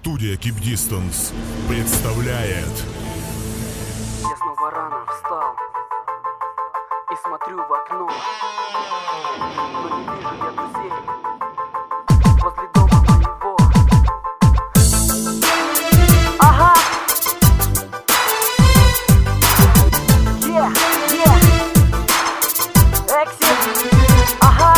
Студия Keep Distance представляет. Я снова рано встал и смотрю в окно, но не вижу я друзей возле дома моего. Ага! Exit! Ага!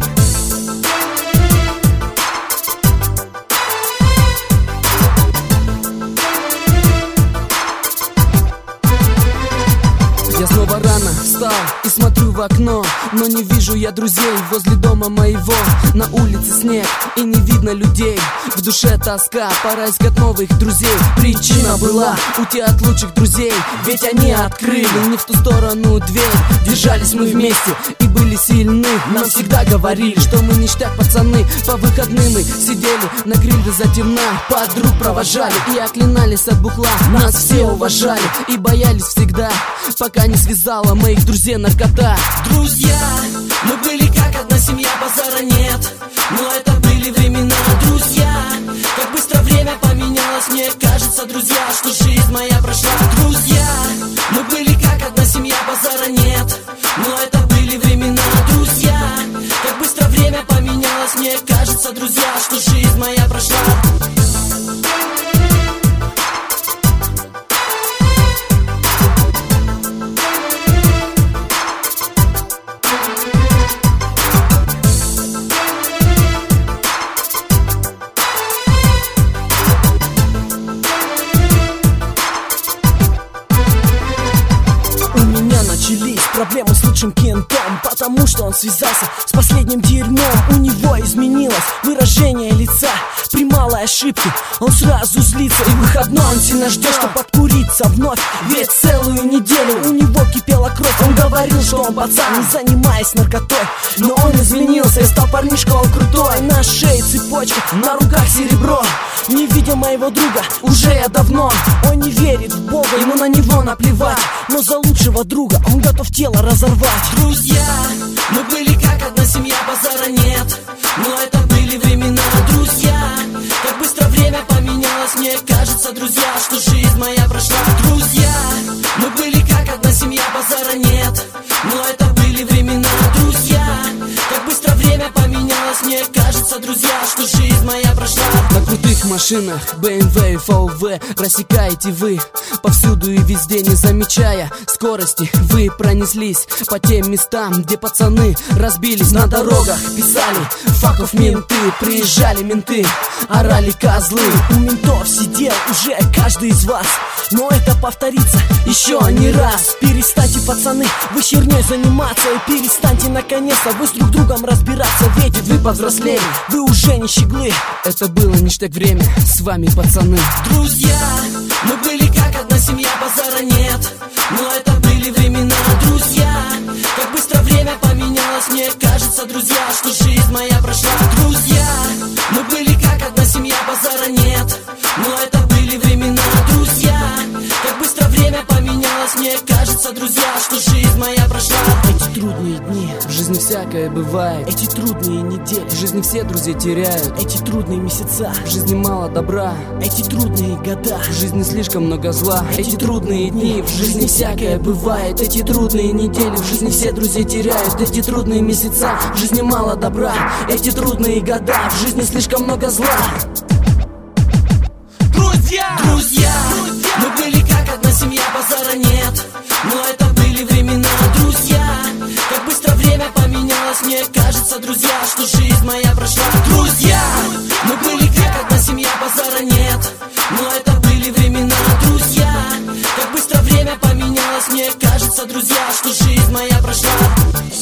Я снова рано встал и смотрю в окно, но не вижу я друзей возле дома моего. На улице снег и не видно людей, в душе тоска, пора искать новых друзей. Причина была у тех лучших друзей, ведь они открыли не в ту сторону дверь. Держались мы вместе и были сильны, нам всегда говорили, что мы ништяк пацаны. По выходным мы сидели на гриле затемна, подруг провожали и оклинались от бухла. Нас все уважали и боялись всегда, пока не связала моих друзей наркота. Друзья, мы были как одна семья, базара нет, но это были времена. Друзья, как быстро время поменялось, мне кажется, друзья, что жизнь моя прошла. Друзья, мы были как одна семья, базара нет, но это были времена. Друзья, как быстро время поменялось, мне кажется, друзья, что жизнь моя прошла. Начались проблемы с лучшим кентом, потому что он связался с последним дерьмом. У него изменилось выражение лица при малой ошибке, он сразу злится. И выходной он сильно ждет, чтобы откуриться вновь, ведь целую неделю у него кипела кровь. Он говорил, что он пацан, не занимаясь наркотой, но он изменился и стал парнишка, он крутой. На шее цепочка, на руках серебро. Не видел моего друга уже я давно. Он не верит в Бога, ему на него наплевать, но за лучшего друга он готов тело разорвать. Друзья, мы были как одна семья, базара нет, но это были времена. Друзья, как быстро время поменялось, мне кажется, друзья, что жизнь моя прошла. Друзья, мы были как одна семья, базара нет, но это были времена. Друзья, как быстро время поменялось, мне кажется, друзья, что жизнь моя прошла. На крутых машинах BMW и VW рассекаете вы повсюду и везде, не замечая скорости. Вы пронеслись по тем местам, где пацаны разбились. На дорогах писали факов менты, приезжали менты, орали козлы. У ментов сидел уже каждый из вас, но это повторится еще не раз. Перестаньте, пацаны, вы херней заниматься, и перестаньте наконец-то вы с друг другом разбираться, ведь вы повзрослели, вы уже не щеглы. Это было ништяк время с вами, пацаны. Друзья, мы были как одна семья, базара нет, но это были времена. Друзья, как быстро время поменялось, мне кажется, друзья, что жизнь моя прошла. Друзья, мы были как одна семья, базара нет, но это были времена. Друзья, как быстро время поменялось, мне кажется, друзья, что жизнь моя прошла. Эти трудные дни, в жизни всякое бывает. Эти трудные недели, в жизни все друзей теряют. Эти трудные месяца, в жизни мало добра. Эти трудные года, в жизни слишком много зла. Эти трудные дни, в жизни всякое бывает. Эти трудные недели, в жизни все друзей теряют. Эти трудные месяца, в жизни мало добра. Эти трудные года, в жизни слишком много зла. Друзья, мы были как одна семья, базара нет, но это были времена. Друзья, как быстро время поменялось, мне кажется, друзья, что жизнь моя прошла. Друзья, мы были как одна семья, базара нет, но это были времена. Друзья, как быстро время поменялось, мне кажется, друзья, что жизнь моя прошла.